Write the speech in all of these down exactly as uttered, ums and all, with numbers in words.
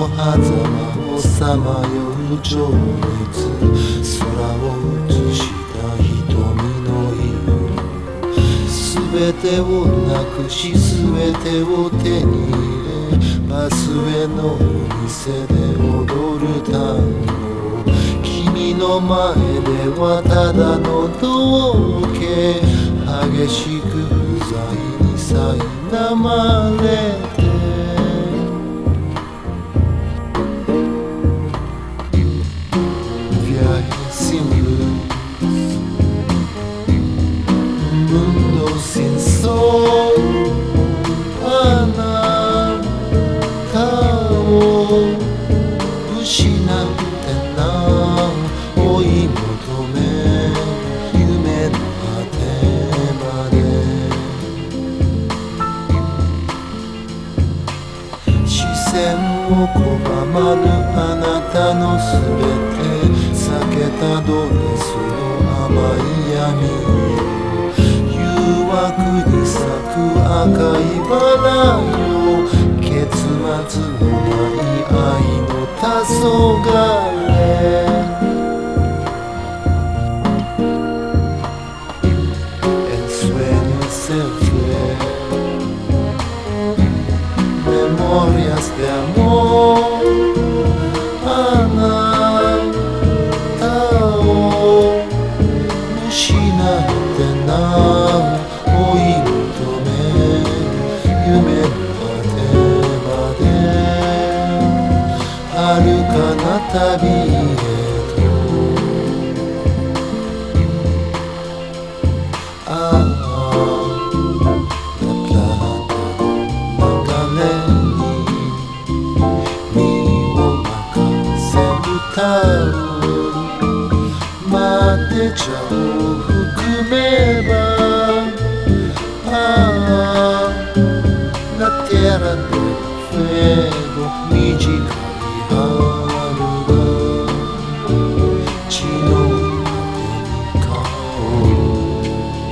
の狭間をさまよう情熱、空を映した瞳の色、すべてをなくしすべてを手に入れ、バスへの店で踊る単語、君の前ではただの道化、激しく不在に苛まれてMundo sin sol,あなたを失ってな追い求め夢の果てまで、視線を拒まぬあなたのすべて、避けたドレスの甘い闇色、誘惑に咲く赤いバラよ、結末のない愛の黄昏。El sueño se fue, memorias de amor, あなたを失ってな追い求め夢の果てまで、遥かな旅へと、ああラプラタの流れに身を任せ歌う、待ってちゃを含めば、ああ La tierra del fuego 短い春が血の果てに香る。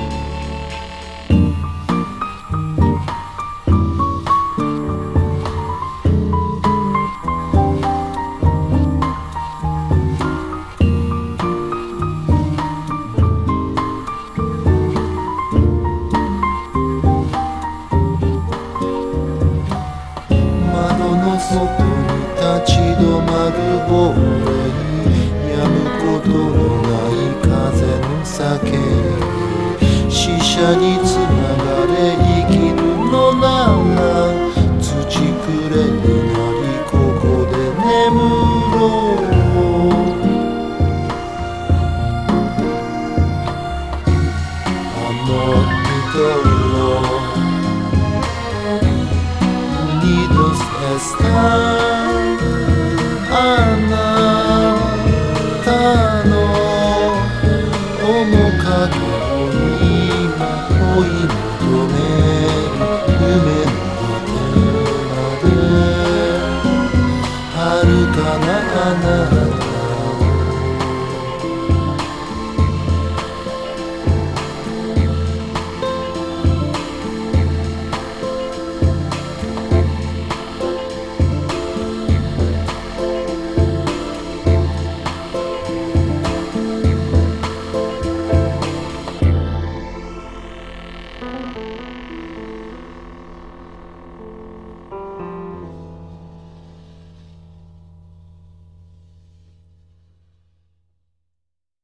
外に立ち止まるぼうれに、やむことのない風の叫び、死者につながれ生きるのなら、土くれになりここで眠ろう。Amor y dolor unidos están